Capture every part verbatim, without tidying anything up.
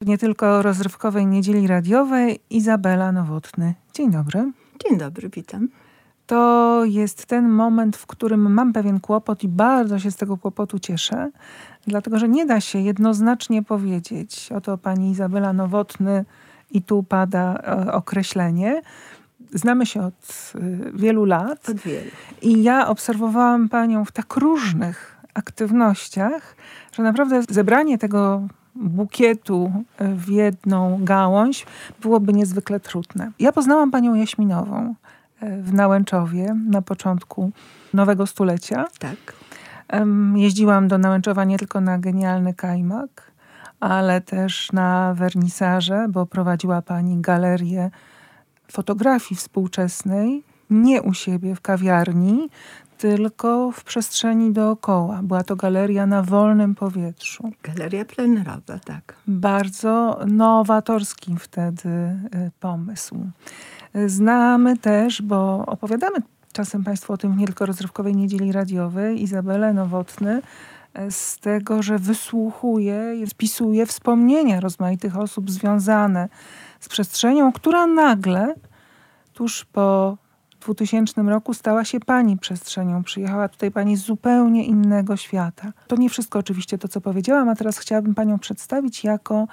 Nie tylko rozrywkowej niedzieli radiowej Izabela Nowotny. Dzień dobry. Dzień dobry, witam. To jest ten moment, w którym mam pewien kłopot i bardzo się z tego kłopotu cieszę, dlatego że nie da się jednoznacznie powiedzieć, oto pani Izabela Nowotny i tu pada e, określenie. Znamy się od y, wielu lat. Od wielu. I ja obserwowałam panią w tak różnych aktywnościach, że naprawdę zebranie tego bukietu w jedną gałąź byłoby niezwykle trudne. Ja poznałam panią Jaśminową w Nałęczowie na początku nowego stulecia. Tak. Jeździłam do Nałęczowa nie tylko na genialny kajmak, ale też na wernisaże, bo prowadziła pani galerię fotografii współczesnej, nie u siebie w kawiarni, tylko w przestrzeni dookoła. Była to galeria na wolnym powietrzu. Galeria plenerowa, tak. Bardzo nowatorski wtedy pomysł. Znamy też, bo opowiadamy czasem państwu o tym w nie tylko rozrywkowej niedzieli radiowej, Izabelę Nowotny, z tego, że wysłuchuje, spisuje wspomnienia rozmaitych osób związane z przestrzenią, która nagle tuż po dwutysięcznym roku stała się pani przestrzenią. Przyjechała tutaj pani z zupełnie innego świata. To nie wszystko oczywiście to, co powiedziałam, a teraz chciałabym panią przedstawić jako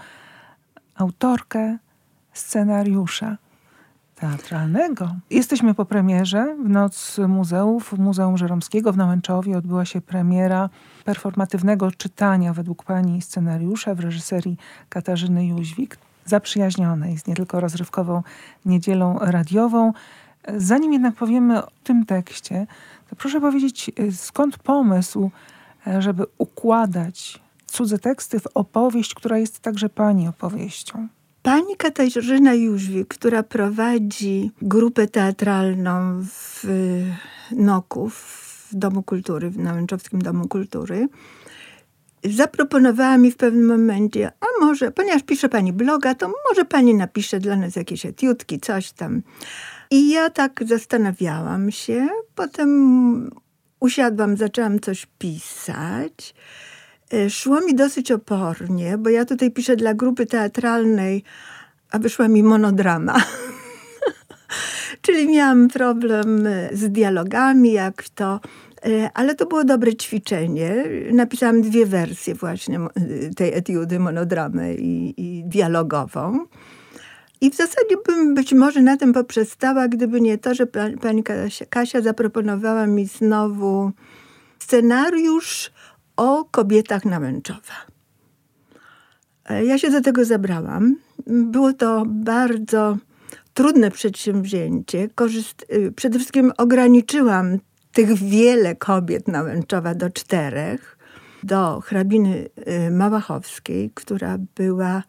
autorkę scenariusza teatralnego. Jesteśmy po premierze w Noc Muzeów Muzeum Żeromskiego w Nałęczowie. Odbyła się premiera performatywnego czytania według pani scenariusza w reżyserii Katarzyny Jóźwik, zaprzyjaźnionej z nie tylko rozrywkową niedzielą radiową. Zanim jednak powiemy o tym tekście, to proszę powiedzieć, skąd pomysł, żeby układać cudze teksty w opowieść, która jest także pani opowieścią? Pani Katarzyna Jóźwik, która prowadzi grupę teatralną w Noku, w Domu Kultury, w Nałęczowskim Domu Kultury, zaproponowała mi w pewnym momencie, a może, ponieważ pisze pani bloga, to może pani napisze dla nas jakieś etiudki, coś tam. I ja tak zastanawiałam się, potem usiadłam, zaczęłam coś pisać. Szło mi dosyć opornie, bo ja tutaj piszę dla grupy teatralnej, a wyszła mi monodrama. Czyli miałam problem z dialogami, jak to... Ale to było dobre ćwiczenie. Napisałam dwie wersje właśnie tej etiudy, monodramę i, i dialogową. I w zasadzie bym być może na tym poprzestała, gdyby nie to, że pani Kasia, Kasia zaproponowała mi znowu scenariusz o kobietach Nałęczowa. Ja się do tego zabrałam. Było to bardzo trudne przedsięwzięcie. Korzyst... Przede wszystkim ograniczyłam tych wiele kobiet Nałęczowa do czterech. Do hrabiny Małachowskiej, która była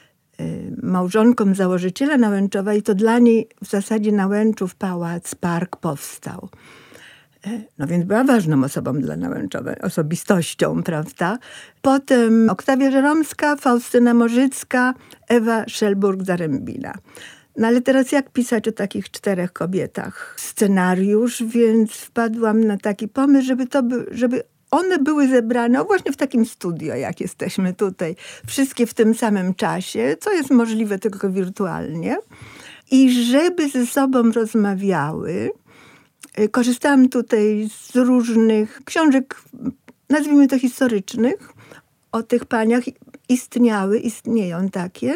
małżonką założyciela Nałęczowa i to dla niej w zasadzie Nałęczów Pałac, park powstał. No więc była ważną osobą dla Nałęczowa, osobistością, prawda? Potem Oktawia Żeromska, Faustyna Morzycka, Ewa Szelburg-Zarębina. No ale teraz jak pisać o takich czterech kobietach scenariusz, więc wpadłam na taki pomysł, żeby to by, żeby one były zebrane, o właśnie w takim studio, jak jesteśmy tutaj, wszystkie w tym samym czasie, co jest możliwe tylko wirtualnie. I żeby ze sobą rozmawiały, korzystałam tutaj z różnych książek, nazwijmy to historycznych, o tych paniach. Istniały, istnieją takie.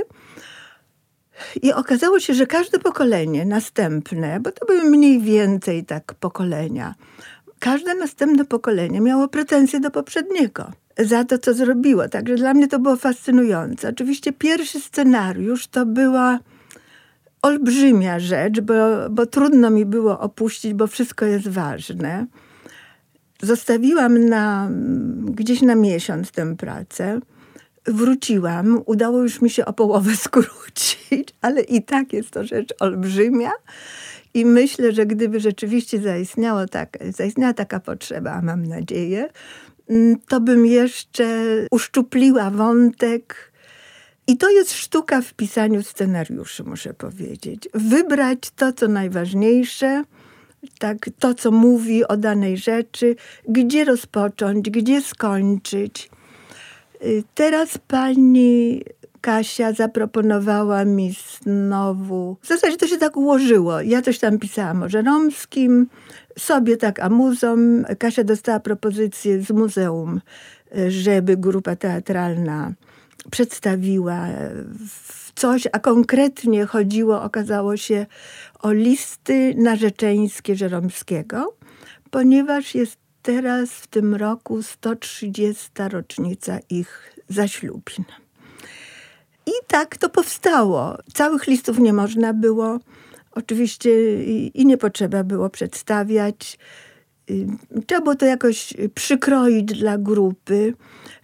I okazało się, że każde pokolenie następne, bo to były mniej więcej tak pokolenia, każde następne pokolenie miało pretensje do poprzedniego za to, co zrobiło. Także dla mnie to było fascynujące. Oczywiście pierwszy scenariusz to była olbrzymia rzecz, bo, bo trudno mi było opuścić, bo wszystko jest ważne. Zostawiłam na, gdzieś na miesiąc tę pracę. Wróciłam, udało już mi się o połowę skrócić, ale i tak jest to rzecz olbrzymia. I myślę, że gdyby rzeczywiście zaistniało tak, zaistniała taka potrzeba, a mam nadzieję, to bym jeszcze uszczupliła wątek. I to jest sztuka w pisaniu scenariuszy, muszę powiedzieć. Wybrać to, co najważniejsze, tak, to, co mówi o danej rzeczy, gdzie rozpocząć, gdzie skończyć. Teraz pani Kasia zaproponowała mi znowu, w zasadzie to się tak ułożyło. Ja coś tam pisałam o Żeromskim, sobie tak amuzą. Kasia dostała propozycję z muzeum, żeby grupa teatralna przedstawiła coś, a konkretnie chodziło, okazało się, o listy narzeczeńskie Żeromskiego, ponieważ jest teraz w tym roku sto trzydziesta rocznica ich zaślubin. I tak to powstało. Całych listów nie można było, oczywiście i nie potrzeba było przedstawiać. Trzeba było to jakoś przykroić dla grupy.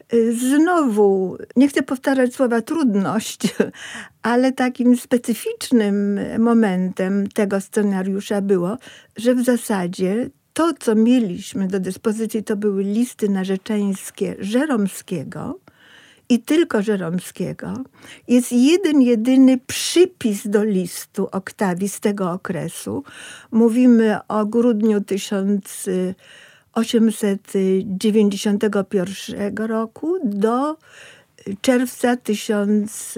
Znowu, nie chcę powtarzać słowa trudność, ale takim specyficznym momentem tego scenariusza było, że w zasadzie to, co mieliśmy do dyspozycji, to były listy narzeczeńskie Żeromskiego i tylko Żeromskiego. Jest jeden, jedyny przypis do listu Oktawii z tego okresu. Mówimy o grudniu tysiąc osiemset dziewięćdziesiątego pierwszego roku do czerwca tysiąc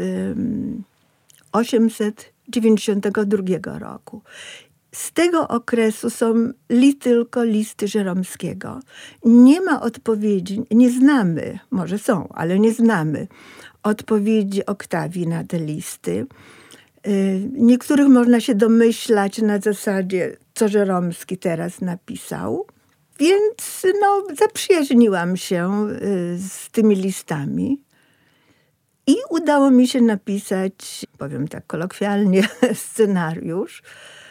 osiemset dziewięćdziesiątego drugiego roku. Z tego okresu są li tylko listy Żeromskiego. Nie ma odpowiedzi, nie znamy, może są, ale nie znamy odpowiedzi Oktawii na te listy. Niektórych można się domyślać na zasadzie, co Żeromski teraz napisał. Więc no, zaprzyjaźniłam się z tymi listami i udało mi się napisać, powiem tak kolokwialnie, scenariusz,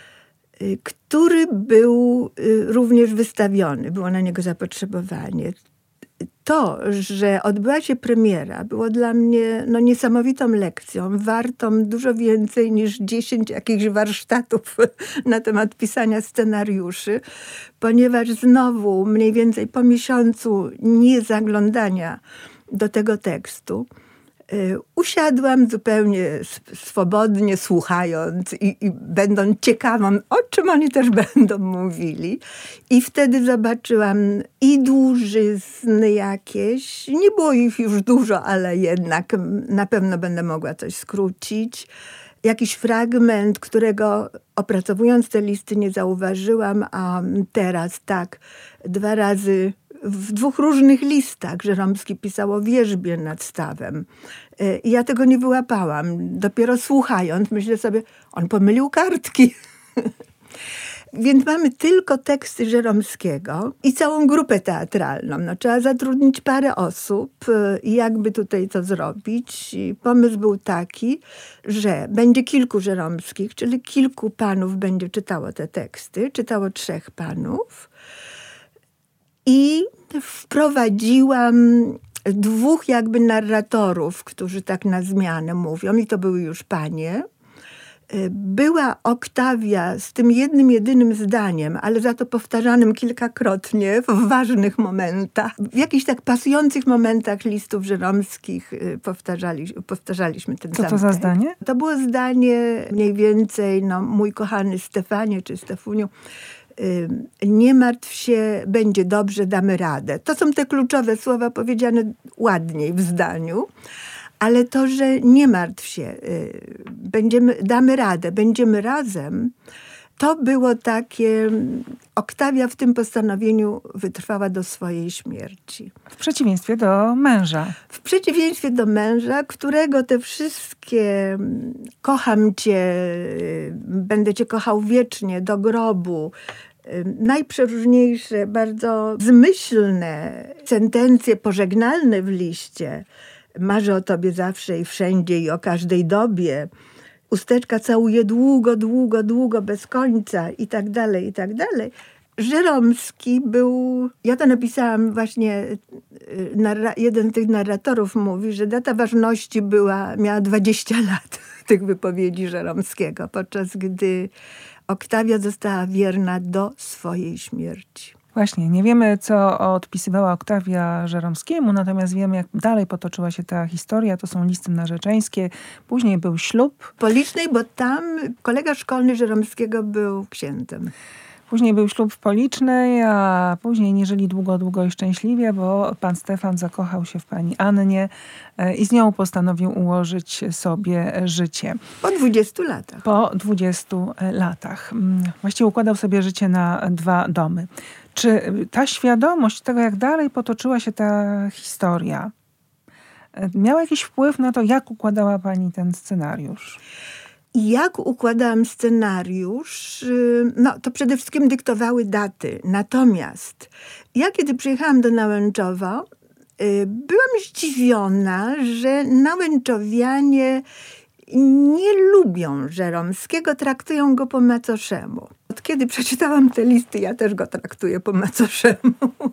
który był również wystawiony. Było na niego zapotrzebowanie. To, że odbyła się premiera, było dla mnie no, niesamowitą lekcją, wartą dużo więcej niż dziesięć jakichś warsztatów na temat pisania scenariuszy, ponieważ znowu mniej więcej po miesiącu niezaglądania do tego tekstu usiadłam zupełnie swobodnie, słuchając i, i będąc ciekawą, o czym oni też będą mówili. I wtedy zobaczyłam i dłużyzny jakieś. Nie było ich już dużo, ale jednak na pewno będę mogła coś skrócić. Jakiś fragment, którego opracowując te listy nie zauważyłam, a teraz tak dwa razy w dwóch różnych listach Żeromski pisał o wierzbie nad stawem. I ja tego nie wyłapałam. Dopiero słuchając, myślę sobie, on pomylił kartki. Więc mamy tylko teksty Żeromskiego i całą grupę teatralną. No, trzeba zatrudnić parę osób i jakby tutaj to zrobić. I pomysł był taki, że będzie kilku Żeromskich, czyli kilku panów będzie czytało te teksty. Czytało trzech panów. I wprowadziłam dwóch jakby narratorów, którzy tak na zmianę mówią, i to były już panie. Była Oktawia z tym jednym, jedynym zdaniem, ale za to powtarzanym kilkakrotnie w ważnych momentach. W jakichś tak pasujących momentach listów żeromskich powtarzali, powtarzaliśmy ten sam. Co to za zdanie? To było zdanie mniej więcej, no, mój kochany Stefanie czy Stefuniu, nie martw się, będzie dobrze, damy radę. To są te kluczowe słowa powiedziane ładniej w zdaniu, ale to, że nie martw się, będziemy, damy radę, będziemy razem, to było takie, Oktawia w tym postanowieniu wytrwała do swojej śmierci. W przeciwieństwie do męża. W przeciwieństwie do męża, którego te wszystkie kocham cię, będę cię kochał wiecznie, do grobu, najprzeróżniejsze, bardzo zmyślne sentencje pożegnalne w liście, marzę o tobie zawsze i wszędzie i o każdej dobie, usteczka całuje długo, długo, długo, bez końca i tak dalej, i tak dalej. Żeromski był, ja to napisałam właśnie, narra, jeden z tych narratorów mówi, że data ważności była, miała dwadzieścia lat tych wypowiedzi Żeromskiego, podczas gdy Oktawia została wierna do swojej śmierci. Właśnie, nie wiemy, co odpisywała Oktawia Żeromskiemu, natomiast wiemy, jak dalej potoczyła się ta historia. To są listy narzeczeńskie. Później był ślub. Policznej, bo tam kolega szkolny Żeromskiego był księdzem. Później był ślub w Policznej, a później nie żyli długo, długo i szczęśliwie, bo pan Stefan zakochał się w pani Annie i z nią postanowił ułożyć sobie życie. Po dwudziestu latach. Po dwudziestu latach. Właściwie układał sobie życie na dwa domy. Czy ta świadomość tego, jak dalej potoczyła się ta historia, miała jakiś wpływ na to, jak układała pani ten scenariusz? Jak układałam scenariusz, no to przede wszystkim dyktowały daty. Natomiast ja, kiedy przyjechałam do Nałęczowa, byłam zdziwiona, że nałęczowianie nie lubią Żeromskiego, traktują go po macoszemu. Od kiedy przeczytałam te listy, ja też go traktuję po macoszemu.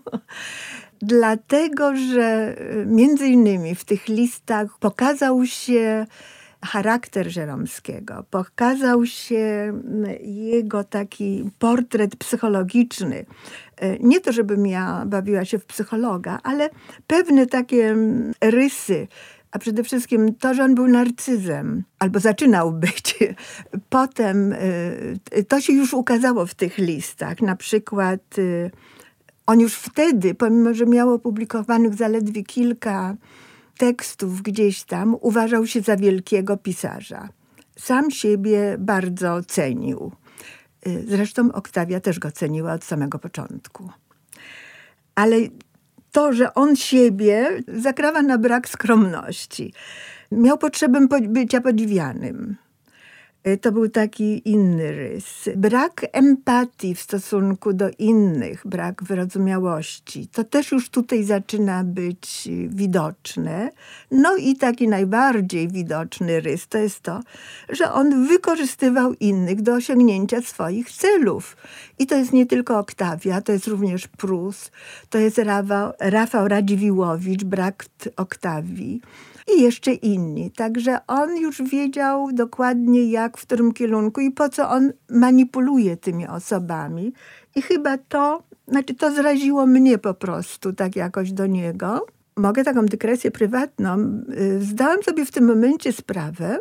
Dlatego, że między innymi w tych listach pokazał się charakter Żeromskiego, pokazał się jego taki portret psychologiczny. Nie to, żebym ja bawiła się w psychologa, ale pewne takie rysy, a przede wszystkim to, że on był narcyzem, albo zaczynał być. Potem to się już ukazało w tych listach. Na przykład on już wtedy, pomimo że miał opublikowanych zaledwie kilka tekstów gdzieś tam, uważał się za wielkiego pisarza. Sam siebie bardzo cenił. Zresztą Oktawia też go ceniła od samego początku. Ale to, że on siebie zakrawa na brak skromności. Miał potrzebę bycia podziwianym. To był taki inny rys. Brak empatii w stosunku do innych, brak wyrozumiałości. To też już tutaj zaczyna być widoczne. No i taki najbardziej widoczny rys to jest to, że on wykorzystywał innych do osiągnięcia swoich celów. I to jest nie tylko Oktawia, to jest również Prus, to jest Rafał, Rafał Radziwiłłowicz, brat Oktawii. I jeszcze inni. Także on już wiedział dokładnie jak, w którym kierunku i po co on manipuluje tymi osobami. I chyba to, znaczy to zraziło mnie po prostu tak jakoś do niego. Mogę taką dygresję prywatną. Zdałam sobie w tym momencie sprawę,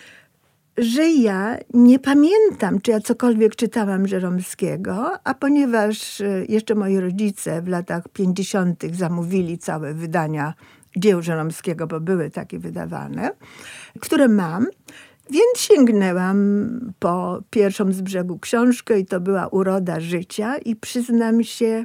że ja nie pamiętam, czy ja cokolwiek czytałam Żeromskiego, a ponieważ jeszcze moi rodzice w latach pięćdziesiątych zamówili całe wydania dzieł Żeromskiego, bo były takie wydawane, które mam, więc sięgnęłam po pierwszą z brzegu książkę i to była Uroda życia i przyznam się,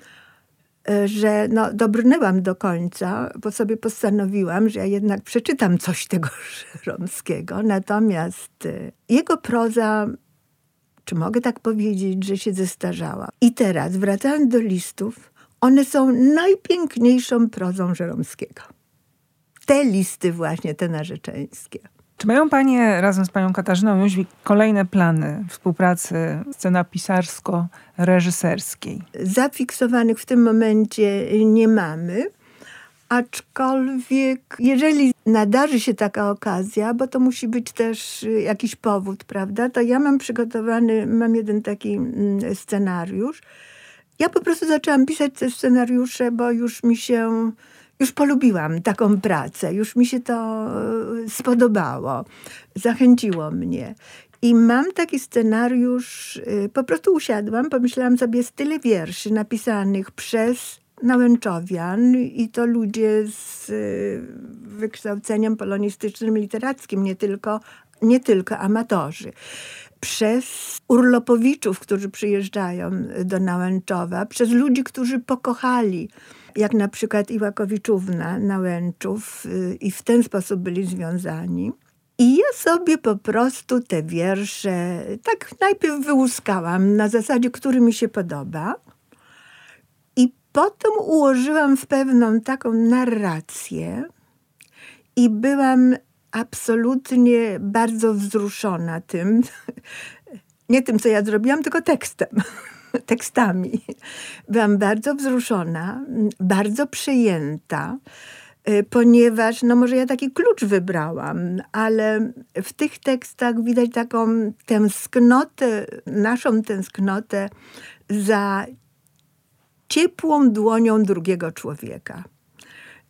że no, dobrnęłam do końca, bo sobie postanowiłam, że ja jednak przeczytam coś tego Żeromskiego. Natomiast jego proza, czy mogę tak powiedzieć, że się zestarzała. I teraz, wracając do listów, one są najpiękniejszą prozą Żeromskiego. Te listy właśnie, te narzeczeńskie. Czy mają panie razem z panią Katarzyną Jóźwik kolejne plany współpracy scenapisarsko-reżyserskiej? Zafiksowanych w tym momencie nie mamy, aczkolwiek jeżeli nadarzy się taka okazja, bo to musi być też jakiś powód, prawda, to ja mam przygotowany, mam jeden taki scenariusz. Ja po prostu zaczęłam pisać te scenariusze, bo już mi się, już polubiłam taką pracę, już mi się to spodobało, zachęciło mnie. I mam taki scenariusz, po prostu usiadłam, pomyślałam sobie, jest tyle wierszy napisanych przez Nałęczowian i to ludzie z wykształceniem polonistycznym, literackim, nie tylko, nie tylko amatorzy. Przez urlopowiczów, którzy przyjeżdżają do Nałęczowa, przez ludzi, którzy pokochali, jak na przykład Iłakowiczówna Nałęczów i w ten sposób byli związani. I ja sobie po prostu te wiersze tak najpierw wyłuskałam na zasadzie, który mi się podoba. I potem ułożyłam w pewną taką narrację i byłam absolutnie bardzo wzruszona tym, nie tym, co ja zrobiłam, tylko tekstem, tekstami. Byłam bardzo wzruszona, bardzo przejęta, ponieważ, no może ja taki klucz wybrałam, ale w tych tekstach widać taką tęsknotę, naszą tęsknotę za ciepłą dłonią drugiego człowieka.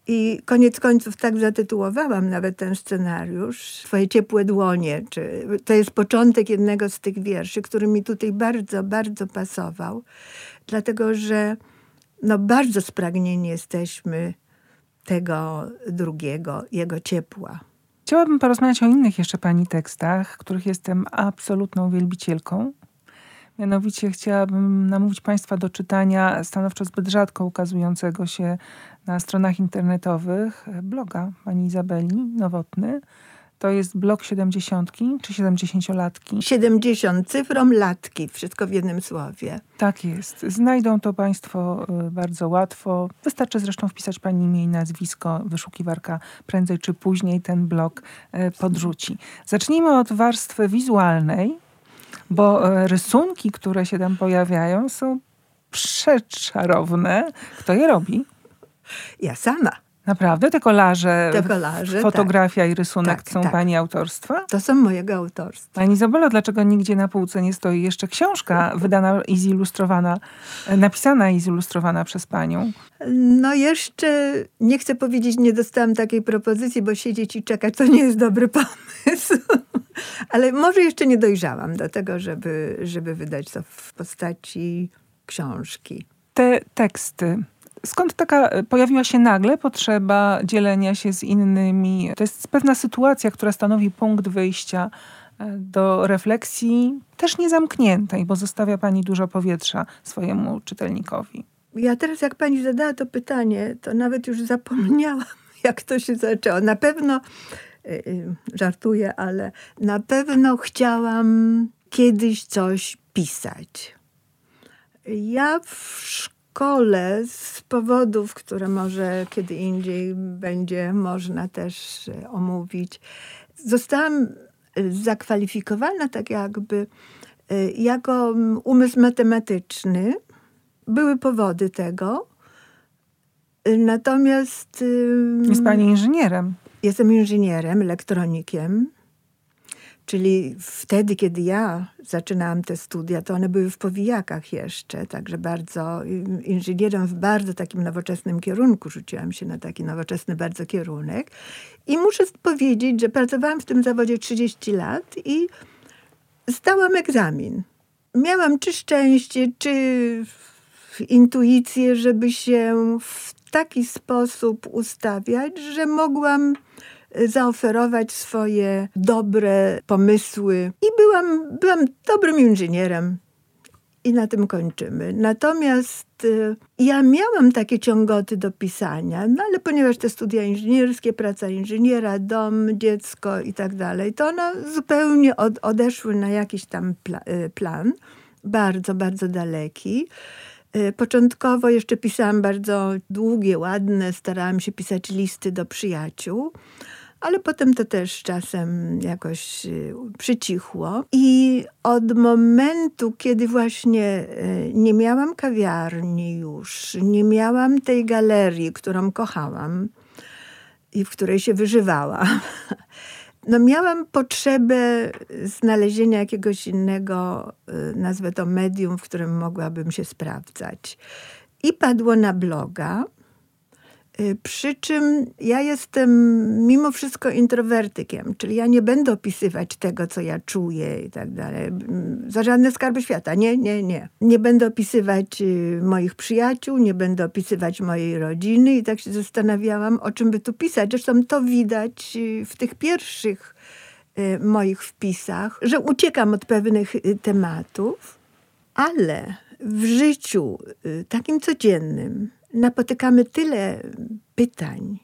I koniec końców tak zatytułowałam nawet ten scenariusz, Twoje ciepłe dłonie. Czy, to jest początek jednego z tych wierszy, który mi tutaj bardzo, bardzo pasował. Dlatego, że no bardzo spragnieni jesteśmy tego drugiego, jego ciepła. Chciałabym porozmawiać o innych jeszcze pani tekstach, których jestem absolutną wielbicielką. Mianowicie chciałabym namówić państwa do czytania stanowczo zbyt rzadko ukazującego się na stronach internetowych bloga pani Izabeli Nowotny. To jest blog siedemdziesiątki czy siedemdziesięciolatki? siedemdziesiąt cyfrą latki, wszystko w jednym słowie. Tak jest. Znajdą to państwo bardzo łatwo. Wystarczy zresztą wpisać pani imię i nazwisko. Wyszukiwarka prędzej czy później ten blog podrzuci. Zacznijmy od warstwy wizualnej, bo rysunki, które się tam pojawiają, są przeczarowne. Kto je robi? Ja sama. Naprawdę? Te kolaże, Te kolaże fotografia tak. i rysunek tak, są tak. pani autorstwa? To są mojego autorstwa. Pani Izabelo, dlaczego nigdzie na półce nie stoi jeszcze książka wydana i zilustrowana, napisana i zilustrowana przez panią? No jeszcze, nie chcę powiedzieć, nie dostałam takiej propozycji, bo siedzieć i czekać to nie jest dobry pomysł. Ale może jeszcze nie dojrzałam do tego, żeby, żeby wydać to w postaci książki. Te teksty. Skąd taka pojawiła się nagle potrzeba dzielenia się z innymi? To jest pewna sytuacja, która stanowi punkt wyjścia do refleksji, też niezamkniętej, bo zostawia pani dużo powietrza swojemu czytelnikowi. Ja teraz, jak pani zadała to pytanie, to nawet już zapomniałam, jak to się zaczęło. Na pewno, yy, żartuję, ale na pewno chciałam kiedyś coś pisać. Ja w szkole z powodów, które może kiedy indziej będzie można też omówić, zostałam zakwalifikowana tak jakby jako umysł matematyczny. Były powody tego. Natomiast... Jest pani inżynierem. Jestem inżynierem, elektronikiem. Czyli wtedy, kiedy ja zaczynałam te studia, to one były w powijakach jeszcze. Także bardzo inżynierem w bardzo takim nowoczesnym kierunku. Rzuciłam się na taki nowoczesny bardzo kierunek. I muszę powiedzieć, że pracowałam w tym zawodzie trzydzieści lat i zdałam egzamin. Miałam czy szczęście, czy intuicję, żeby się w taki sposób ustawiać, że mogłam zaoferować swoje dobre pomysły. I byłam, byłam dobrym inżynierem. I na tym kończymy. Natomiast y, ja miałam takie ciągoty do pisania, no ale ponieważ te studia inżynierskie, praca inżyniera, dom, dziecko i tak dalej, to one zupełnie od, odeszły na jakiś tam pla- y, plan. Bardzo, bardzo daleki. Y, początkowo jeszcze pisałam bardzo długie, ładne, starałam się pisać listy do przyjaciół. Ale potem to też czasem jakoś przycichło. I od momentu, kiedy właśnie nie miałam kawiarni już, nie miałam tej galerii, którą kochałam i w której się wyżywałam, no miałam potrzebę znalezienia jakiegoś innego, nazwę to medium, w którym mogłabym się sprawdzać. I padło na bloga. Przy czym ja jestem mimo wszystko introwertykiem, czyli ja nie będę opisywać tego, co ja czuję i tak dalej. Za żadne skarby świata. Nie, nie, nie. Nie będę opisywać moich przyjaciół, nie będę opisywać mojej rodziny i tak się zastanawiałam, o czym by tu pisać. Zresztą to widać w tych pierwszych moich wpisach, że uciekam od pewnych tematów, ale w życiu takim codziennym napotykamy tyle pytań,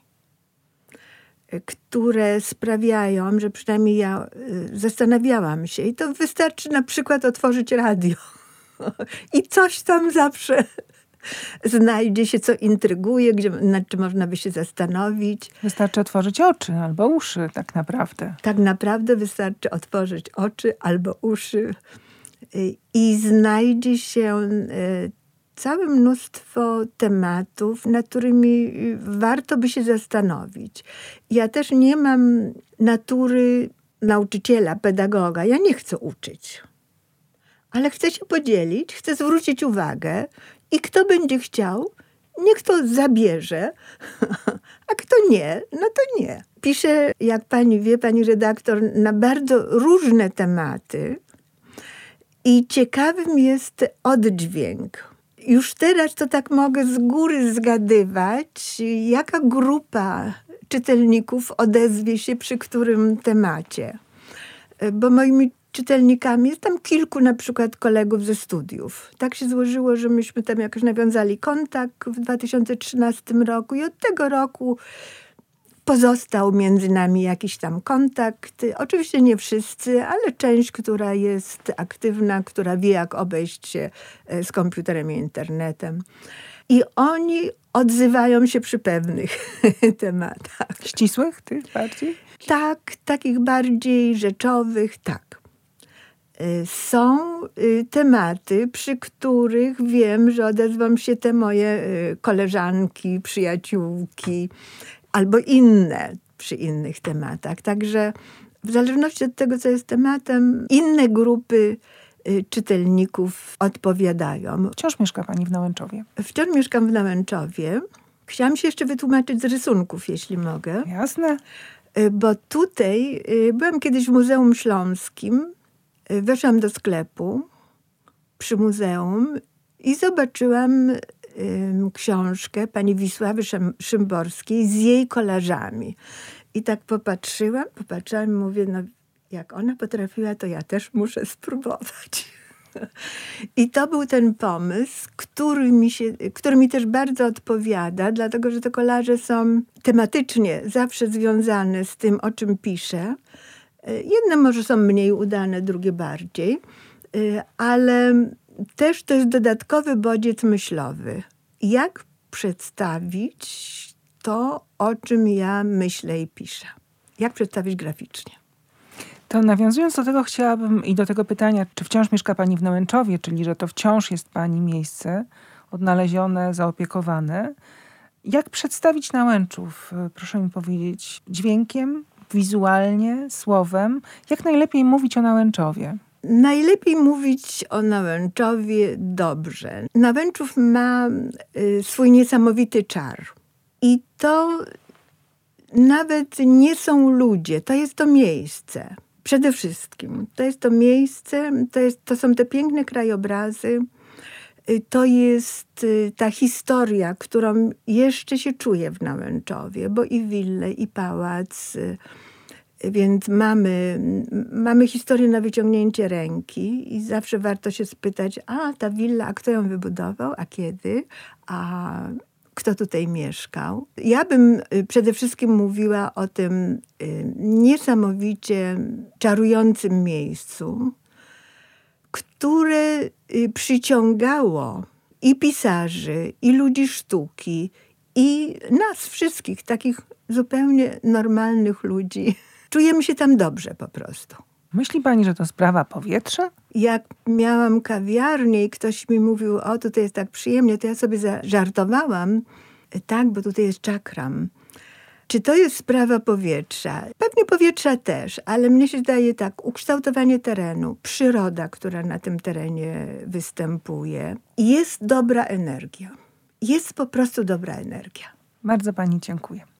które sprawiają, że przynajmniej ja zastanawiałam się. I to wystarczy na przykład otworzyć radio. I coś tam zawsze znajdzie się, co intryguje, gdzie, nad czym można by się zastanowić. Wystarczy otworzyć oczy albo uszy, tak naprawdę. Tak naprawdę wystarczy otworzyć oczy albo uszy i znajdzie się całe mnóstwo tematów, nad którymi warto by się zastanowić. Ja też nie mam natury nauczyciela, pedagoga. Ja nie chcę uczyć. Ale chcę się podzielić, chcę zwrócić uwagę i kto będzie chciał, niech to zabierze, a kto nie, no to nie. Piszę, jak pani wie, pani redaktor, na bardzo różne tematy i ciekawym jest oddźwięk. Już teraz to tak mogę z góry zgadywać, jaka grupa czytelników odezwie się przy którym temacie. Bo moimi czytelnikami jest tam kilku na przykład kolegów ze studiów. Tak się złożyło, że myśmy tam jakoś nawiązali kontakt w dwa tysiące trzynastym roku i od tego roku pozostał między nami jakiś tam kontakt. Oczywiście nie wszyscy, ale część, która jest aktywna, która wie, jak obejść się z komputerem i internetem. I oni odzywają się przy pewnych tematach. Ścisłych tych bardziej? Tak, takich bardziej rzeczowych, tak. Są tematy, przy których wiem, że odezwą się te moje koleżanki, przyjaciółki albo inne przy innych tematach. Także w zależności od tego, co jest tematem, inne grupy czytelników odpowiadają. Wciąż mieszka pani w Nałęczowie? Wciąż mieszkam w Nałęczowie. Chciałam się jeszcze wytłumaczyć z rysunków, jeśli mogę. Jasne. Bo tutaj byłam kiedyś w Muzeum Śląskim. Weszłam do sklepu przy muzeum i zobaczyłam y, książkę pani Wisławy Szymborskiej z jej kolażami. I tak popatrzyłam, popatrzyłam i mówię, no jak ona potrafiła, to ja też muszę spróbować. I to był ten pomysł, który mi, się, który mi też bardzo odpowiada, dlatego że te kolaże są tematycznie zawsze związane z tym, o czym piszę. Jedne może są mniej udane, drugie bardziej, ale też to jest dodatkowy bodziec myślowy. Jak przedstawić to, o czym ja myślę i piszę? Jak przedstawić graficznie? To nawiązując do tego chciałabym i do tego pytania, czy wciąż mieszka pani w Nałęczowie, czyli że to wciąż jest pani miejsce odnalezione, zaopiekowane. Jak przedstawić Nałęczów, proszę mi powiedzieć, dźwiękiem, wizualnie, słowem? Jak najlepiej mówić o Nałęczowie? Najlepiej mówić o Nałęczowie dobrze. Nałęczów ma y, swój niesamowity czar. I to nawet nie są ludzie, to jest to miejsce. Przede wszystkim. To jest to miejsce, to, jest, to są te piękne krajobrazy, y, to jest y, ta historia, którą jeszcze się czuje w Nałęczowie, bo i wille, i pałac. Y, Więc mamy, mamy historię na wyciągnięcie ręki i zawsze warto się spytać, a ta willa, a kto ją wybudował, a kiedy, a kto tutaj mieszkał. Ja bym przede wszystkim mówiła o tym niesamowicie czarującym miejscu, które przyciągało i pisarzy, i ludzi sztuki, i nas wszystkich, takich zupełnie normalnych ludzi. Czujemy się tam dobrze po prostu. Myśli pani, że to sprawa powietrza? Jak miałam kawiarnię i ktoś mi mówił, o tutaj jest tak przyjemnie, to ja sobie żartowałam, tak, bo tutaj jest czakram. Czy to jest sprawa powietrza? Pewnie powietrza też, ale mnie się zdaje tak, ukształtowanie terenu, przyroda, która na tym terenie występuje. Jest dobra energia. Jest po prostu dobra energia. Bardzo pani dziękuję.